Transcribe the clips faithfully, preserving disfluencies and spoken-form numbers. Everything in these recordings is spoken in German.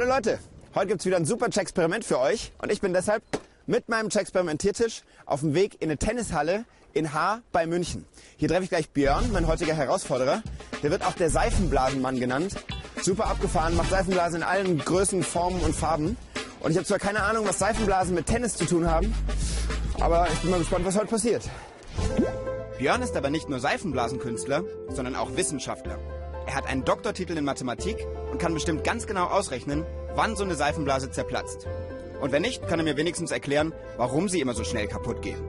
Leute, heute gibt es wieder ein super Experiment für euch und ich bin deshalb mit meinem Experimentiertisch auf dem Weg in eine Tennishalle in Haar bei München. Hier treffe ich gleich Björn, mein heutiger Herausforderer. Der wird auch der Seifenblasenmann genannt. Super abgefahren, macht Seifenblasen in allen Größen, Formen und Farben. Und ich habe zwar keine Ahnung, was Seifenblasen mit Tennis zu tun haben, aber ich bin mal gespannt, was heute passiert. Björn ist aber nicht nur Seifenblasenkünstler, sondern auch Wissenschaftler. Er hat einen Doktortitel in Mathematik und kann bestimmt ganz genau ausrechnen, wann so eine Seifenblase zerplatzt. Und wenn nicht, kann er mir wenigstens erklären, warum sie immer so schnell kaputt gehen.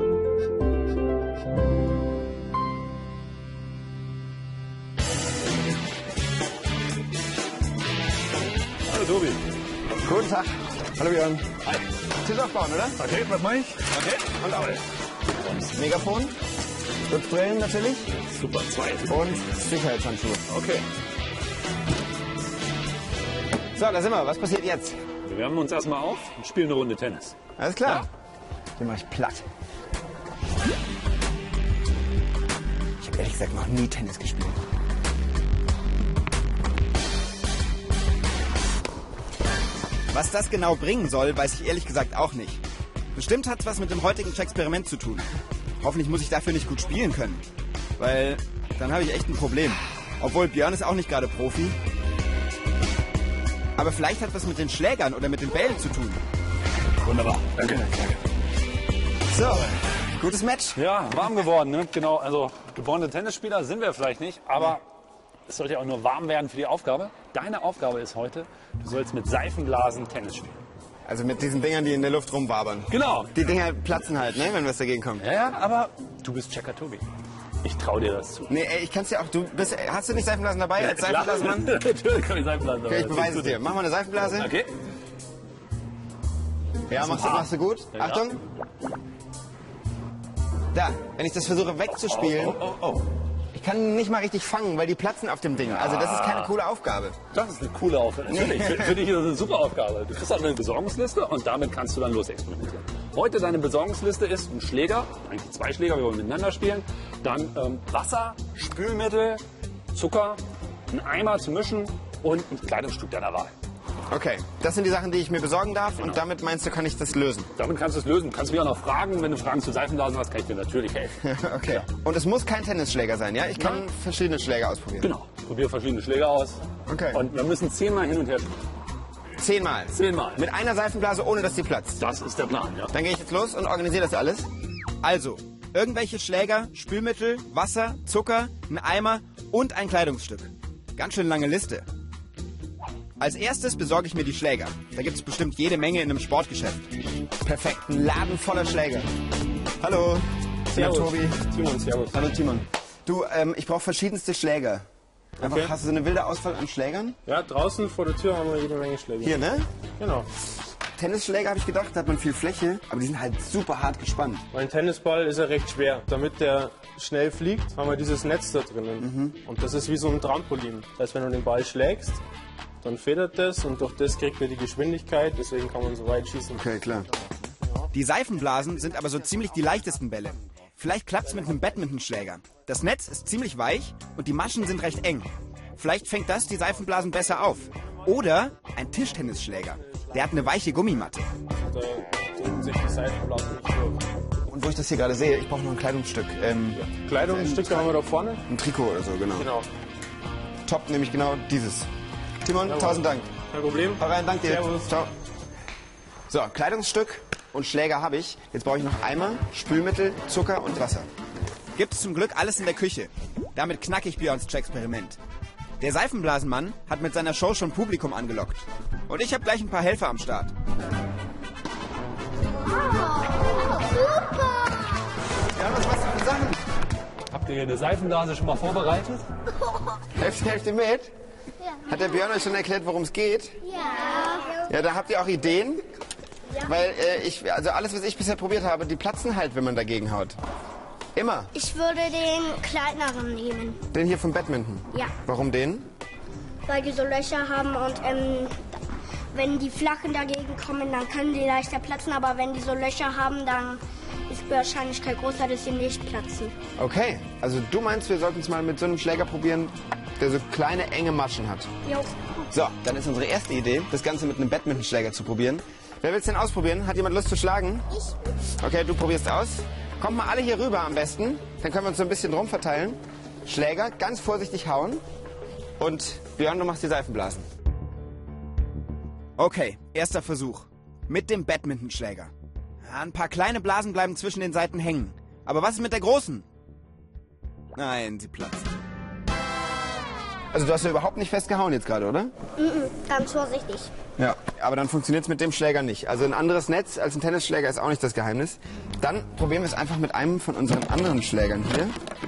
Hallo Tobi. Guten Tag. Hallo Björn. Hi. Tisch aufbauen, oder? Okay, was mache ich? Okay. Und auch. Megafon. Und Brillen natürlich. Super, zwei. Und Sicherheitshandschuhe. Okay. So, da sind wir. Was passiert jetzt? Wir wärmen uns erstmal auf und spielen eine Runde Tennis. Alles klar. Den mache ich platt. Ich habe ehrlich gesagt noch nie Tennis gespielt. Was das genau bringen soll, weiß ich ehrlich gesagt auch nicht. Bestimmt hat es was mit dem heutigen Experiment zu tun. Hoffentlich muss ich dafür nicht gut spielen können. Weil dann habe ich echt ein Problem. Obwohl Björn ist auch nicht gerade Profi. Aber vielleicht hat was mit den Schlägern oder mit den Bällen zu tun. Wunderbar. Danke. So, gutes Match. Ja, warm geworden, ne? Genau, also geborene Tennisspieler sind wir vielleicht nicht, aber es sollte ja auch nur warm werden für die Aufgabe. Deine Aufgabe ist heute, du sollst mit Seifenblasen Tennis spielen. Also mit diesen Dingern, die in der Luft rumwabern. Genau. Die Dinger platzen halt, ne, wenn was dagegen kommt. Ja, ja, aber du bist Checker Tobi. Ich traue dir das zu. Nee, ey, ich kann's ja auch. Du bist, hast du nicht Seifenblasen dabei als klar. Seifenblasenmann? Natürlich kann ich Seifenblasen dabei. Okay, ich beweise es dir. Mach mal eine Seifenblase. Okay. Ja, machst du, machst du gut. Ja. Achtung. Da, wenn ich das versuche wegzuspielen. Oh, oh, oh, oh. Ich kann nicht mal richtig fangen, weil die platzen auf dem Ding. Also das ist keine coole Aufgabe. Das ist eine coole Aufgabe. Natürlich, für, für dich ist das eine super Aufgabe. Du kriegst auch eine Besorgungsliste und damit kannst du dann losexperimentieren. Heute deine Besorgungsliste ist ein Schläger, eigentlich zwei Schläger, wir wollen miteinander spielen. Dann ähm, Wasser, Spülmittel, Zucker, ein Eimer zu mischen und ein Kleidungsstück deiner Wahl. Okay, das sind die Sachen, die ich mir besorgen darf. Genau. Und damit meinst du, kann ich das lösen? Damit kannst du es lösen. Du kannst mich auch noch fragen. Wenn du Fragen zu Seifenblasen hast, kann ich dir natürlich helfen. Okay. Ja. Und es muss kein Tennisschläger sein, ja? Ich kann Nein. verschiedene Schläger ausprobieren. Genau. Probier verschiedene Schläger aus. Okay. Und wir müssen zehnmal hin und her spielen. Zehnmal. Zehnmal. Mit einer Seifenblase, ohne dass die platzt. Das ist der Plan, ja. Dann gehe ich jetzt los und organisiere das alles. Also, irgendwelche Schläger, Spülmittel, Wasser, Zucker, ein Eimer und ein Kleidungsstück. Ganz schön lange Liste. Als erstes besorge ich mir die Schläger. Da gibt es bestimmt jede Menge in einem Sportgeschäft. Perfekt, ein Laden voller Schläger. Hallo, ich bin der Tobi. Timon, servus. Hallo Timon. Du, ähm, ich brauche verschiedenste Schläger. Einfach, Okay. hast du so eine wilde Auswahl an Schlägern? Ja, draußen vor der Tür haben wir jede Menge Schläge. Hier, ne? Genau. Tennisschläger habe ich gedacht, da hat man viel Fläche, aber die sind halt super hart gespannt. Mein Tennisball ist ja recht schwer. Damit der schnell fliegt, haben wir dieses Netz da drinnen. Und das ist wie so ein Trampolin. Das heißt, wenn du den Ball schlägst, dann federt das und durch das kriegt er die Geschwindigkeit. Deswegen kann man so weit schießen. Okay, klar. Die Seifenblasen sind aber so ziemlich die leichtesten Bälle. Vielleicht klappt's mit einem Badmintonschläger. Das Netz ist ziemlich weich und die Maschen sind recht eng. Vielleicht fängt das die Seifenblasen besser auf. Oder ein Tischtennisschläger. Der hat eine weiche Gummimatte. Da drücken sich die Seifenblasen nicht durch. Und wo ich das hier gerade sehe, ich brauche noch ein Kleidungsstück. Ähm, Kleidungsstücke haben wir da vorne. ein Trikot oder so, genau. Genau. Top, nämlich genau dieses. Timon, Jawohl. tausend Dank. Kein Problem. Hau rein, danke dir. Servus. Ciao. So, Kleidungsstück und Schläger habe ich. Jetzt brauche ich noch Eimer, Spülmittel, Zucker und Wasser. Gibt's zum Glück alles in der Küche. Damit knacke ich Björns Experiment. Der Seifenblasenmann hat mit seiner Show schon Publikum angelockt. Und ich habe gleich ein paar Helfer am Start. Ja, was machst du für Sachen? Habt ihr hier eine Seifenblase schon mal vorbereitet? Helft, helft ihr mit? Hat der Björn euch schon erklärt, worum es geht? Ja. Ja, da habt ihr auch Ideen? Weil äh, ich, also alles, was ich bisher probiert habe, die platzen halt, wenn man dagegen haut. Immer. Ich würde den kleineren nehmen, Den hier vom Badminton. Ja. Warum den? weil die so Löcher haben und ähm, wenn die flachen dagegen kommen, dann können die leichter platzen. Aber wenn die so Löcher haben, dann ist, Wahrscheinlichkeit größer, dass sie nicht platzen. Okay, also du meinst, wir sollten es mal mit so einem Schläger probieren, der so kleine, enge Maschen hat. Jo. So, dann ist unsere erste Idee, das Ganze mit einem Badmintonschläger zu probieren. Wer will es denn ausprobieren? Hat jemand Lust zu schlagen? Ich. Okay, du probierst aus. Kommt mal alle hier rüber am besten. Dann können wir uns so ein bisschen drum verteilen. Schläger, ganz vorsichtig hauen. Und Björn, du machst die Seifenblasen. Okay, erster Versuch. Mit dem Badmintonschläger. Ja, ein paar kleine Blasen bleiben zwischen den Seiten hängen. Aber was ist mit der großen? Nein, sie platzt. Also du hast ja überhaupt nicht festgehauen jetzt gerade, oder? Mhm, ganz vorsichtig. Ja, aber dann funktioniert es mit dem Schläger nicht. Also ein anderes Netz als ein Tennisschläger ist auch nicht das Geheimnis. Dann probieren wir es einfach mit einem von unseren anderen Schlägern hier.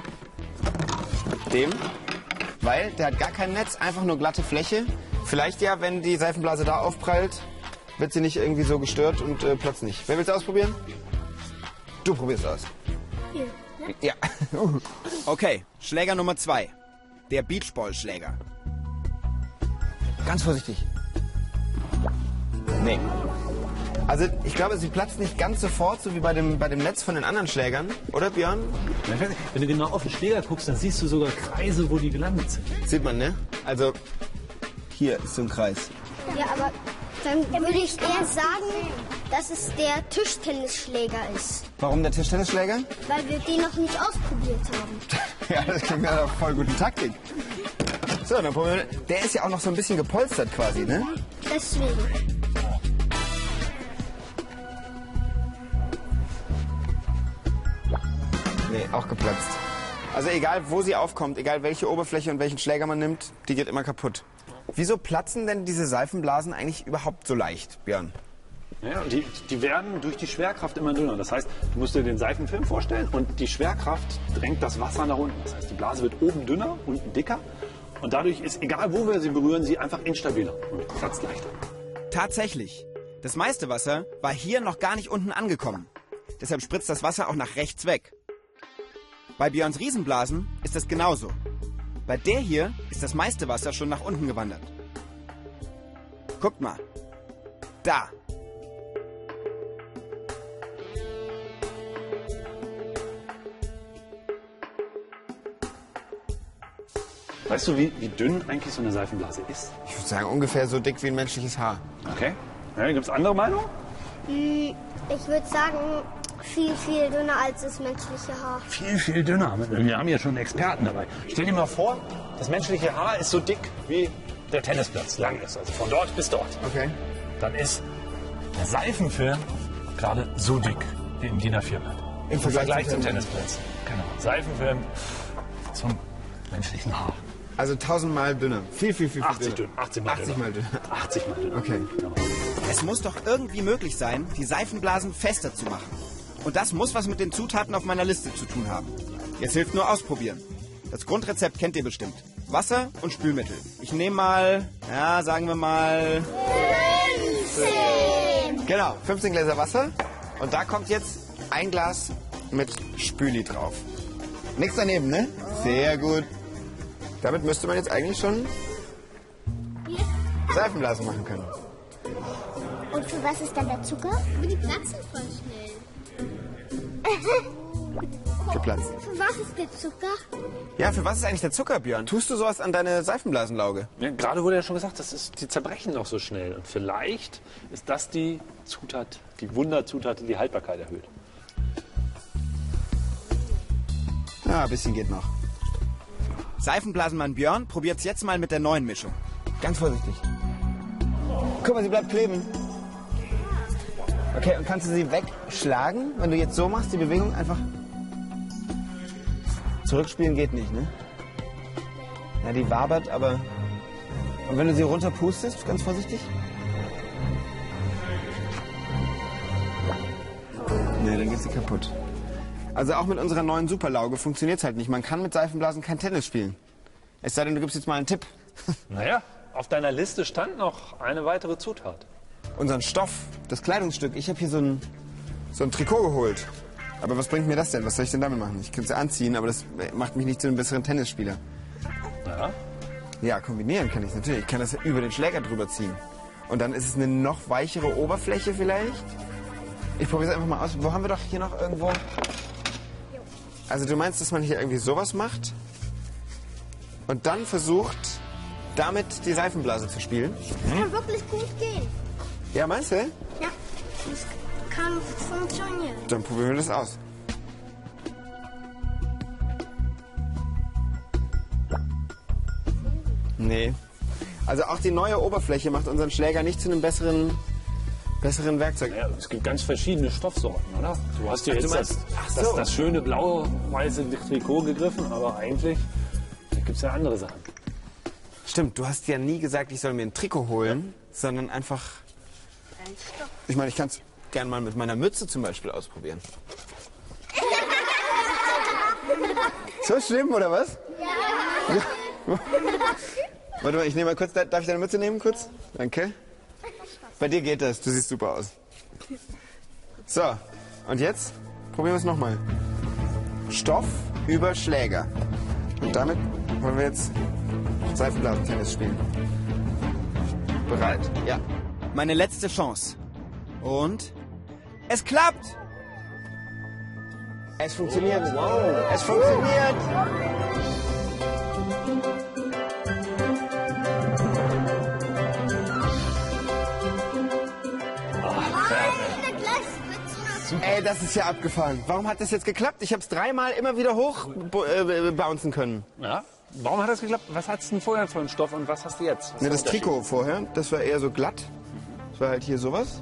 Dem. Weil der hat gar kein Netz, einfach nur glatte Fläche. Vielleicht ja, wenn die Seifenblase da aufprallt, wird sie nicht irgendwie so gestört und äh, platzt nicht. Wer will es ausprobieren? Du probierst aus. Hier, ne? Ja. Okay, Schläger Nummer zwei. Der Beachball-Schläger. Ganz vorsichtig. Nee. Also ich glaube, sie platzt nicht ganz sofort, so wie bei dem, bei dem Netz von den anderen Schlägern. Oder, Björn? Wenn du genau auf den Schläger guckst, dann siehst du sogar Kreise, wo die gelandet sind. Sieht man, ne? Also hier ist so ein Kreis. Ja, aber dann würde ich eher sagen, dass es der Tischtennisschläger ist. Warum der Tischtennisschläger? Weil wir den noch nicht ausprobiert haben. Ja, das klingt nach einer voll guten Taktik. So, dann probieren wir. Der ist ja auch noch so ein bisschen gepolstert quasi, ne? Deswegen. Nee, auch geplatzt. Also egal, wo sie aufkommt, egal welche Oberfläche und welchen Schläger man nimmt, die geht immer kaputt. Wieso platzen denn diese Seifenblasen eigentlich überhaupt so leicht, Björn? Ja, die, die werden durch die Schwerkraft immer dünner. Das heißt, du musst dir den Seifenfilm vorstellen und die Schwerkraft drängt das Wasser nach unten. Das heißt, die Blase wird oben dünner, unten dicker und dadurch ist, egal wo wir sie berühren, sie einfach instabiler und platzt leichter. Tatsächlich. Das meiste Wasser war hier noch gar nicht unten angekommen. Deshalb spritzt das Wasser auch nach rechts weg. Bei Björns Riesenblasen ist das genauso. Bei der hier ist das meiste Wasser schon nach unten gewandert. Guckt mal. Da. Weißt du, wie, wie dünn eigentlich so eine Seifenblase ist? Ich würde sagen, ungefähr so dick wie ein menschliches Haar. Okay. Ja, gibt es andere Meinungen? Ich würde sagen, viel, viel dünner als das menschliche Haar. Viel, viel dünner. Wir haben ja schon Experten dabei. Stell dir mal vor, das menschliche Haar ist so dick wie der Tennisplatz lang ist. Also von dort bis dort. Okay. Dann ist der Seifenfilm gerade so dick wie im D I N A vier Blatt. Im Vergleich zum zum Tennisplatz. Genau. Seifenfilm zum menschlichen Haar. Also tausendmal dünner. Viel, viel, viel, viel achtzig dünner. dünn. achtzig mal achtzig Mal dünner. achtzig mal dünner. Okay. Genau. Es muss doch irgendwie möglich sein, die Seifenblasen fester zu machen. Und das muss was mit den Zutaten auf meiner Liste zu tun haben. Jetzt hilft nur ausprobieren. Das Grundrezept kennt ihr bestimmt. Wasser und Spülmittel. Ich nehme mal, ja, sagen wir mal... fünfzehn! Genau, fünfzehn Gläser Wasser. Und da kommt jetzt ein Glas mit Spüli drauf. Nichts daneben, ne? Sehr gut. Damit müsste man jetzt eigentlich schon Seifenblasen machen können. Und für was ist dann der Zucker? Aber die platzen voll schnell. Geplatzt. Für was ist der Zucker? Ja, für was ist eigentlich der Zucker, Björn? Tust du sowas an deine Seifenblasenlauge? Ja, gerade wurde ja schon gesagt, das ist, die zerbrechen noch so schnell. Und vielleicht ist das die Zutat, die Wunderzutat, die die Haltbarkeit erhöht. Ja, ein bisschen geht noch. Seifenblasenmann Björn probiert's jetzt mal mit der neuen Mischung. Ganz vorsichtig. Guck mal, sie bleibt kleben. Okay, und kannst du sie wegschlagen, wenn du jetzt so machst, die Bewegung einfach... Zurückspielen geht nicht, ne? Ja, die wabert, aber... Und wenn du sie runterpustest, ganz vorsichtig? Ne, dann geht sie kaputt. Also auch mit unserer neuen Superlauge funktioniert's halt nicht. Man kann mit Seifenblasen kein Tennis spielen. Es sei denn, du gibst jetzt mal einen Tipp. Naja, auf deiner Liste stand noch eine weitere Zutat. Unseren Stoff, das Kleidungsstück. Ich habe hier so ein, so ein Trikot geholt. Aber was bringt mir das denn? Was soll ich denn damit machen? Ich könnte es anziehen, aber das macht mich nicht zu einem besseren Tennisspieler. Ja? Ja, kombinieren kann ich natürlich. Ich kann das ja über den Schläger drüber ziehen. Und dann ist es eine noch weichere Oberfläche vielleicht. Ich probiere es einfach mal aus. Wo haben wir doch hier noch irgendwo? Also du meinst, dass man hier irgendwie sowas macht und dann versucht, damit die Seifenblase zu spielen? Das kann wirklich gut gehen. Ja, meinst du? Ja, das kann funktionieren. Dann probieren wir das aus. Nee. Also auch die neue Oberfläche macht unseren Schläger nicht zu einem besseren, besseren Werkzeug. Ja, es gibt ganz verschiedene Stoffsorten, oder? Du hast dir Ach, jetzt du meinst- das, ach so. das, das schöne blau-weiße Trikot gegriffen, aber eigentlich gibt es ja andere Sachen. Stimmt, du hast ja nie gesagt, ich soll mir ein Trikot holen, sondern einfach... Ich meine, ich kann es gern mal mit meiner Mütze zum Beispiel ausprobieren. So schlimm, oder was? Ja. Warte mal, ich nehme mal kurz, darf ich deine Mütze nehmen kurz? Danke. Bei dir geht das, du siehst super aus. So, und jetzt probieren wir es nochmal. Stoff über Schläger. Und damit wollen wir jetzt Seifenblasentennis spielen. Bereit? Ja. Meine letzte Chance. Und es klappt! Es funktioniert. Wow. Es funktioniert. Ey, das ist ja abgefahren. Warum hat das jetzt geklappt? Ich habe es dreimal immer wieder hoch äh, bouncen können. Ja? Warum hat das geklappt? Was hattest du denn vorher für einen Stoff und was hast du jetzt? Was Ne, ist das der Unterschied? Trikot vorher, das war eher so glatt. Das war halt hier sowas.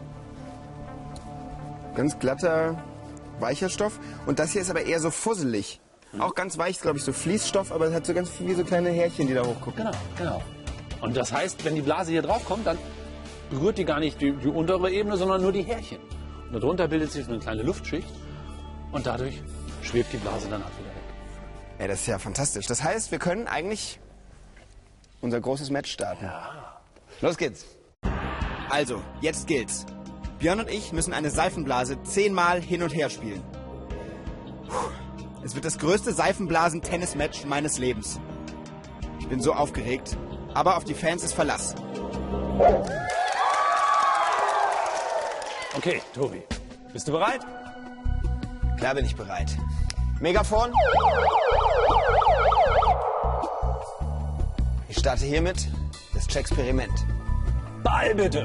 Ganz glatter, weicher Stoff. Und das hier ist aber eher so fusselig. Auch ganz weich, glaube ich, so Fließstoff, aber es hat so ganz wie so kleine Härchen, die da hochgucken. Genau, genau. Und das heißt, wenn die Blase hier drauf kommt, dann berührt die gar nicht die, die untere Ebene, sondern nur die Härchen. Und darunter bildet sich so eine kleine Luftschicht und dadurch schwebt die Blase dann auch wieder weg. Ey, das ist ja fantastisch. Das heißt, wir können eigentlich unser großes Match starten. Ja. Los geht's. Also, jetzt gilt's. Björn und ich müssen eine Seifenblase zehnmal hin und her spielen. Puh. Es wird das größte Seifenblasen-Tennis-Match meines Lebens. Ich bin so aufgeregt, aber auf die Fans ist Verlass. Okay, Tobi, bist du bereit? Klar bin ich bereit. Megafon. Ich starte hiermit das Experiment. Ball bitte!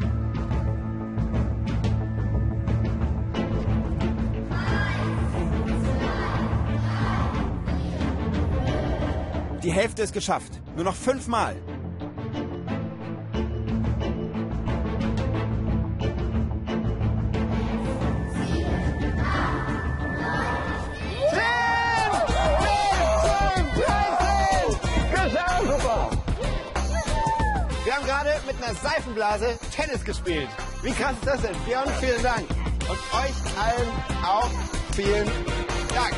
Die Hälfte ist geschafft. Nur noch fünfmal. Wir haben gerade mit einer Seifenblase Tennis gespielt. Wie krass ist das denn? Björn, vielen Dank. Und euch allen auch vielen Dank.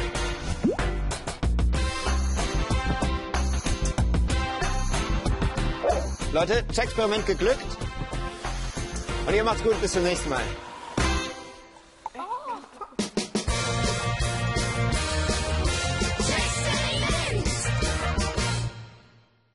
Leute, Experiment geglückt. Und ihr macht's gut, bis zum nächsten Mal.